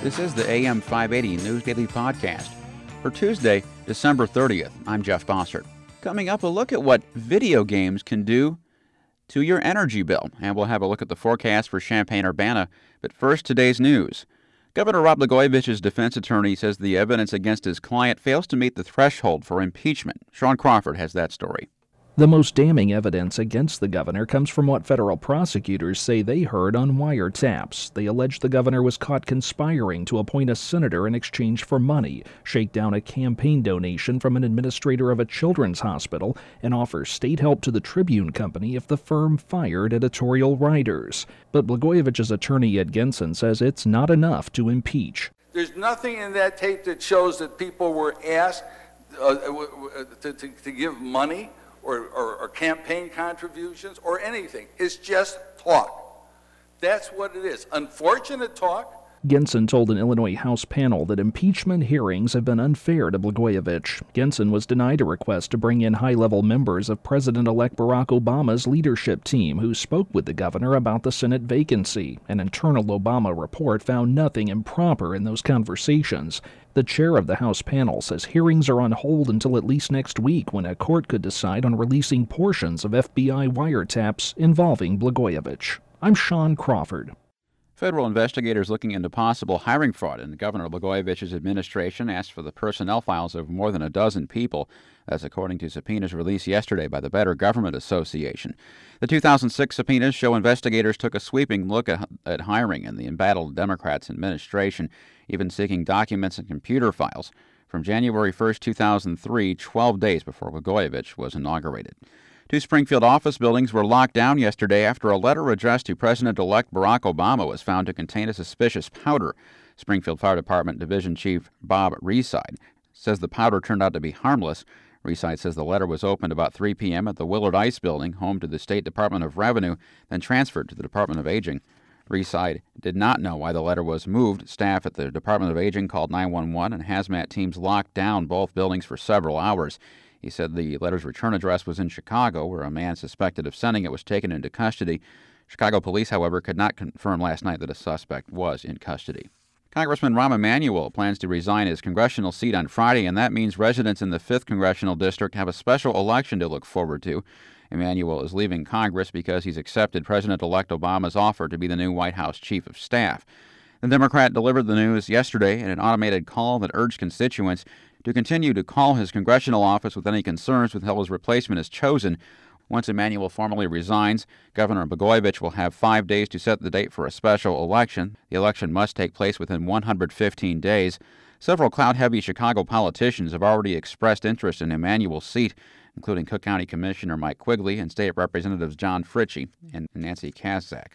This is the AM 580 News Daily Podcast for Tuesday, December 30th. I'm Jeff Bossert. Coming up, a look at what video games can do to your energy bill. And we'll have a look at the forecast for Champaign-Urbana. But first, today's news. Governor Rod Blagojevich's defense attorney says the evidence against his client fails to meet the threshold for impeachment. Sean Crawford has that story. The most damning evidence against the governor comes from what federal prosecutors say they heard on wiretaps. They allege the governor was caught conspiring to appoint a senator in exchange for money, shake down a campaign donation from an administrator of a children's hospital, and offer state help to the Tribune Company if the firm fired editorial writers. But Blagojevich's attorney Ed Gensen says it's not enough to impeach. There's nothing in that tape that shows that people were asked to give money or campaign contributions or anything. It's just talk. That's what it is. Unfortunate talk. Gensen told an Illinois House panel that impeachment hearings have been unfair to Blagojevich. Gensen was denied a request to bring in high-level members of President-elect Barack Obama's leadership team who spoke with the governor about the Senate vacancy. An internal Obama report found nothing improper in those conversations. The chair of the House panel says hearings are on hold until at least next week when a court could decide on releasing portions of FBI wiretaps involving Blagojevich. I'm Sean Crawford. Federal investigators looking into possible hiring fraud in Governor Blagojevich's administration asked for the personnel files of more than a dozen people. That's according to subpoenas released yesterday by the Better Government Association. The 2006 subpoenas show investigators took a sweeping look at hiring in the embattled Democrats' administration, even seeking documents and computer files from January 1, 2003, 12 days before Blagojevich was inaugurated. Two Springfield office buildings were locked down yesterday after a letter addressed to President-elect Barack Obama was found to contain a suspicious powder. Springfield Fire Department Division Chief Bob Reside says the powder turned out to be harmless. Reside says the letter was opened about 3 p.m. at the Willard Ice Building, home to the State Department of Revenue, then transferred to the Department of Aging. Reside did not know why the letter was moved. Staff at the Department of Aging called 911 and hazmat teams locked down both buildings for several hours. He said the letter's return address was in Chicago, where a man suspected of sending it was taken into custody. Chicago police, however, could not confirm last night that a suspect was in custody. Congressman Rahm Emanuel plans to resign his congressional seat on Friday, and that means residents in the 5th Congressional District have a special election to look forward to. Emanuel is leaving Congress because he's accepted President-elect Obama's offer to be the new White House Chief of Staff. The Democrat delivered the news yesterday in an automated call that urged constituents to continue to call his congressional office with any concerns until his replacement is chosen. Once Emanuel formally resigns, Governor Blagojevich will have 5 days to set the date for a special election. The election must take place within 115 days. Several clout-heavy Chicago politicians have already expressed interest in Emanuel's seat, including Cook County Commissioner Mike Quigley and State Representatives John Fritchie and Nancy Kazak.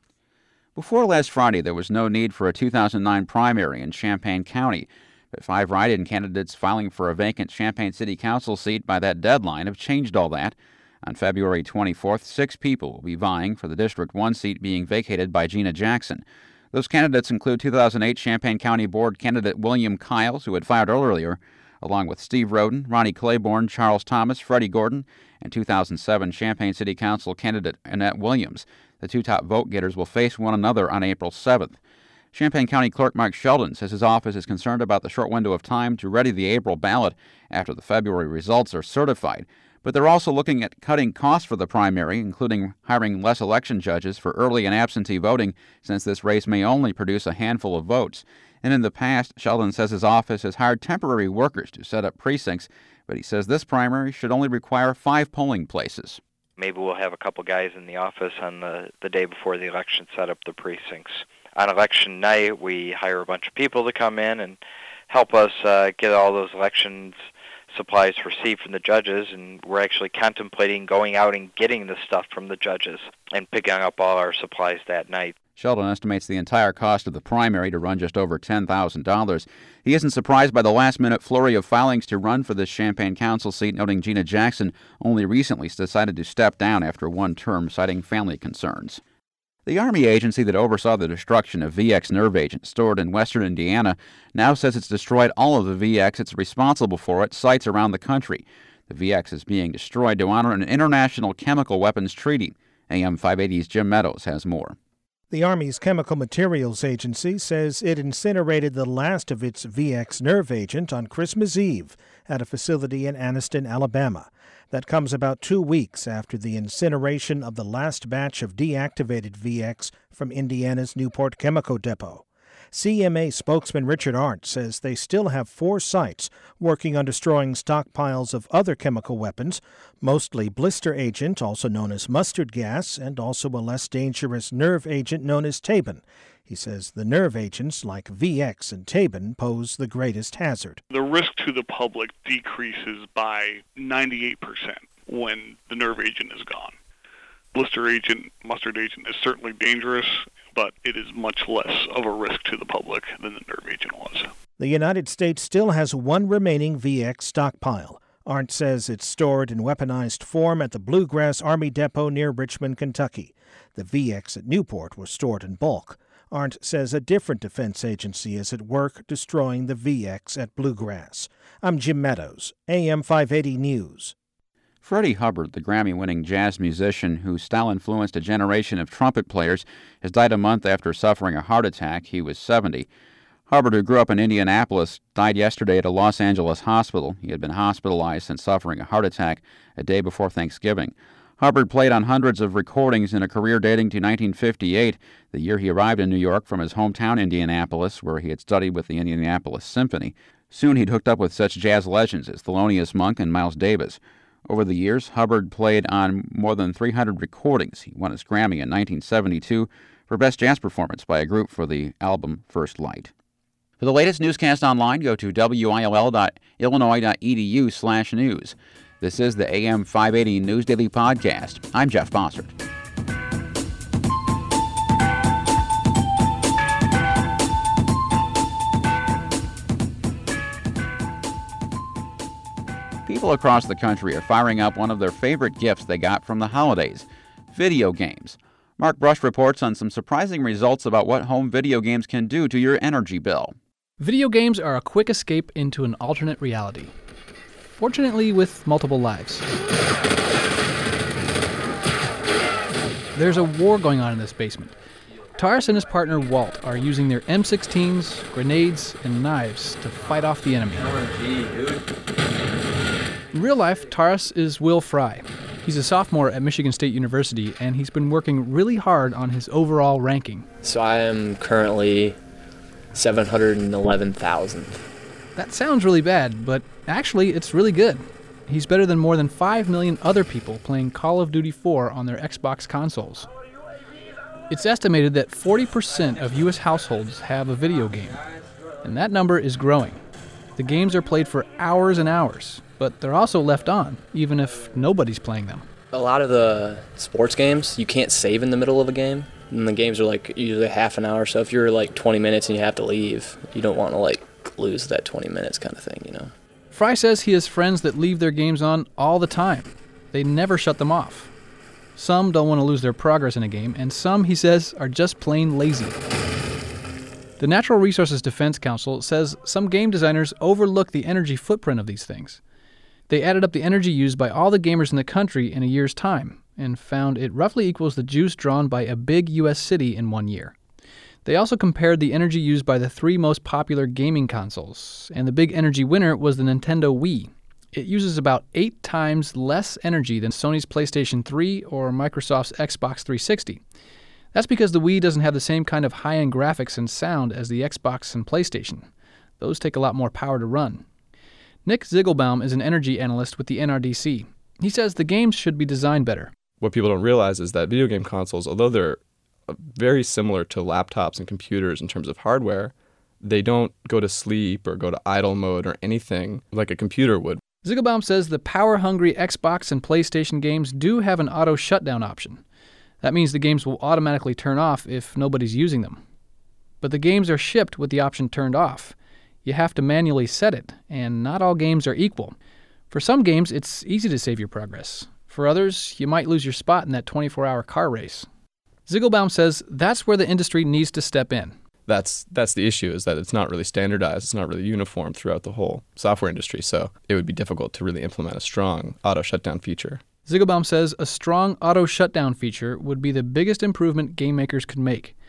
Before last Friday, there was no need for a 2009 primary in Champaign County, but 5 write-in candidates filing for a vacant Champaign City Council seat by that deadline have changed all that. On February 24th, 6 people will be vying for the District 1 seat being vacated by Gina Jackson. Those candidates include 2008 Champaign County Board candidate William Kiles, who had filed earlier, along with Steve Roden, Ronnie Claiborne, Charles Thomas, Freddie Gordon, and 2007 Champaign City Council candidate Annette Williams. The 2 top vote-getters will face one another on April 7th. Champaign County Clerk Mark Sheldon says his office is concerned about the short window of time to ready the April ballot after the February results are certified. But they're also looking at cutting costs for the primary, including hiring less election judges for early and absentee voting, since this race may only produce a handful of votes. And in the past, Sheldon says his office has hired temporary workers to set up precincts, but he says this primary should only require 5 polling places. Maybe we'll have a couple guys in the office on the day before the election set up the precincts. On election night, we hire a bunch of people to come in and help us get all those elections supplies received from the judges, and we're actually contemplating going out and getting the stuff from the judges and picking up all our supplies that night. Sheldon estimates the entire cost of the primary to run just over $10,000. He isn't surprised by the last-minute flurry of filings to run for this Champaign Council seat, noting Gina Jackson only recently decided to step down after one term, citing family concerns. The Army agency that oversaw the destruction of VX nerve agents stored in western Indiana now says it's destroyed all of the VX it's responsible for at sites around the country. The VX is being destroyed to honor an international chemical weapons treaty. AM 580's Jim Meadows has more. The Army's Chemical Materials Agency says it incinerated the last of its VX nerve agent on Christmas Eve at a facility in Anniston, Alabama. That comes about 2 weeks after the incineration of the last batch of deactivated VX from Indiana's Newport Chemical Depot. CMA spokesman Richard Arndt says they still have 4 sites working on destroying stockpiles of other chemical weapons, mostly blister agent, also known as mustard gas, and also a less dangerous nerve agent known as Tabin. He says the nerve agents like VX and Tabin pose the greatest hazard. The risk to the public decreases by 98% when the nerve agent is gone. Blister agent, mustard agent is certainly dangerous, but it is much less of a risk to the public than the nerve agent was. The United States still has 1 remaining VX stockpile. Arndt says it's stored in weaponized form at the Bluegrass Army Depot near Richmond, Kentucky. The VX at Newport was stored in bulk. Arndt says a different defense agency is at work destroying the VX at Bluegrass. I'm Jim Meadows, AM 580 News. Freddie Hubbard, the Grammy-winning jazz musician whose style influenced a generation of trumpet players, has died a month after suffering a heart attack. He was 70. Hubbard, who grew up in Indianapolis, died yesterday at a Los Angeles hospital. He had been hospitalized since suffering a heart attack a day before Thanksgiving. Hubbard played on hundreds of recordings in a career dating to 1958, the year he arrived in New York from his hometown Indianapolis, where he had studied with the Indianapolis Symphony. Soon he'd hooked up with such jazz legends as Thelonious Monk and Miles Davis. Over the years, Hubbard played on more than 300 recordings. He won his Grammy in 1972 for Best Jazz Performance by a group for the album First Light. For the latest newscast online, go to WILL.illinois.edu/news. This is the AM 580 News Daily Podcast. I'm Jeff Bossert. People across the country are firing up one of their favorite gifts they got from the holidays: video games. Mark Brush reports on some surprising results about what home video games can do to your energy bill. Video games are a quick escape into an alternate reality. Fortunately, with multiple lives. There's a war going on in this basement. Taurus and his partner Walt are using their M16s, grenades, and knives to fight off the enemy. In real life, Taurus is Will Fry. He's a sophomore at Michigan State University, and he's been working really hard on his overall ranking. So I am currently 711,000. That sounds really bad, but actually it's really good. He's better than more than 5 million other people playing Call of Duty 4 on their Xbox consoles. It's estimated that 40% of U.S. households have a video game, and that number is growing. The games are played for hours and hours, but they're also left on, even if nobody's playing them. A lot of the sports games, you can't save in the middle of a game, and the games are like usually half an hour, so if you're like 20 minutes and you have to leave, you don't want to like lose that 20 minutes kind of thing, you know. Fry says he has friends that leave their games on all the time. They never shut them off. Some don't want to lose their progress in a game, and some, he says, are just plain lazy. The Natural Resources Defense Council says some game designers overlook the energy footprint of these things. They added up the energy used by all the gamers in the country in a year's time and found it roughly equals the juice drawn by a big U.S. city in 1 year. They also compared the energy used by the 3 most popular gaming consoles, and the big energy winner was the Nintendo Wii. It uses about 8 times less energy than Sony's PlayStation 3 or Microsoft's Xbox 360. That's because the Wii doesn't have the same kind of high-end graphics and sound as the Xbox and PlayStation. Those take a lot more power to run. Nick Ziegelbaum is an energy analyst with the NRDC. He says the games should be designed better. What people don't realize is that video game consoles, although they're very similar to laptops and computers in terms of hardware, they don't go to sleep or go to idle mode or anything like a computer would. Ziegelbaum says the power-hungry Xbox and PlayStation games do have an auto shutdown option. That means the games will automatically turn off if nobody's using them. But the games are shipped with the option turned off. You have to manually set it, and not all games are equal. For some games, it's easy to save your progress. For others, you might lose your spot in that 24-hour car race. Ziegelbaum says that's where the industry needs to step in. That's the issue, is that it's not really standardized, it's not really uniform throughout the whole software industry, so it would be difficult to really implement a strong auto shutdown feature. Ziegelbaum says a strong auto shutdown feature would be the biggest improvement game makers could make.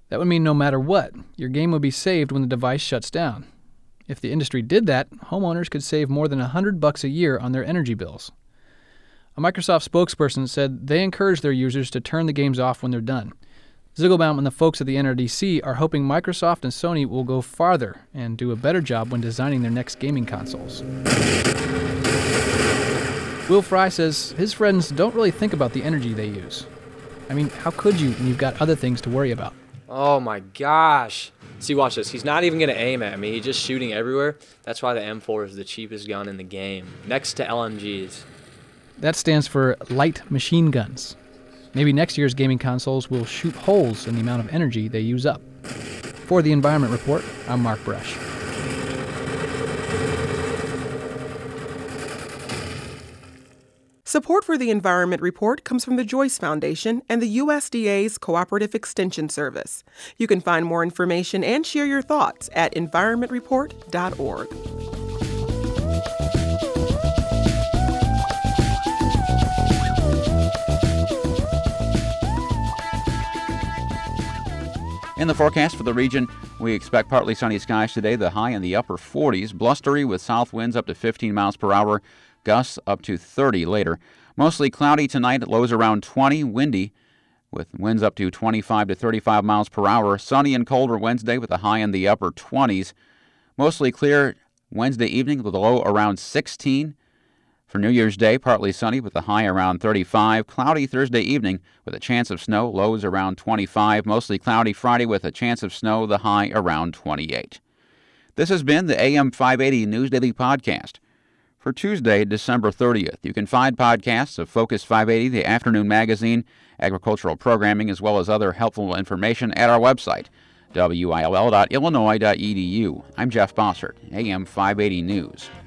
That would mean no matter what, your game would be saved when the device shuts down. If the industry did that, homeowners could save more than $100 a year on their energy bills. A Microsoft spokesperson said they encourage their users to turn the games off when they're done. Ziegelbaum and the folks at the NRDC are hoping Microsoft and Sony will go farther and do a better job when designing their next gaming consoles. Will Fry says his friends don't really think about the energy they use. I mean, how could you when you've got other things to worry about? Oh my gosh. See, watch this. He's not even going to aim at me. He's just shooting everywhere. That's why the M4 is the cheapest gun in the game, next to LMGs. That stands for light machine guns. Maybe next year's gaming consoles will shoot holes in the amount of energy they use up. For the Environment Report, I'm Mark Brush. Support for the Environment Report comes from the Joyce Foundation and the USDA's Cooperative Extension Service. You can find more information and share your thoughts at environmentreport.org. In the forecast for the region, we expect partly sunny skies today, the high in the upper 40s, blustery with south winds up to 15 miles per hour, gusts up to 30 later. Mostly cloudy tonight, lows around 20, windy with winds up to 25 to 35 miles per hour. Sunny and colder Wednesday with a high in the upper 20s. Mostly clear Wednesday evening with a low around 16. For New Year's Day, partly sunny with a high around 35. Cloudy Thursday evening with a chance of snow, lows around 25. Mostly cloudy Friday with a chance of snow, the high around 28. This has been the AM 580 News Daily Podcast for Tuesday, December 30th. You can find podcasts of Focus 580, the afternoon magazine, agricultural programming, as well as other helpful information at our website, will.illinois.edu. I'm Jeff Bossert, AM 580 News.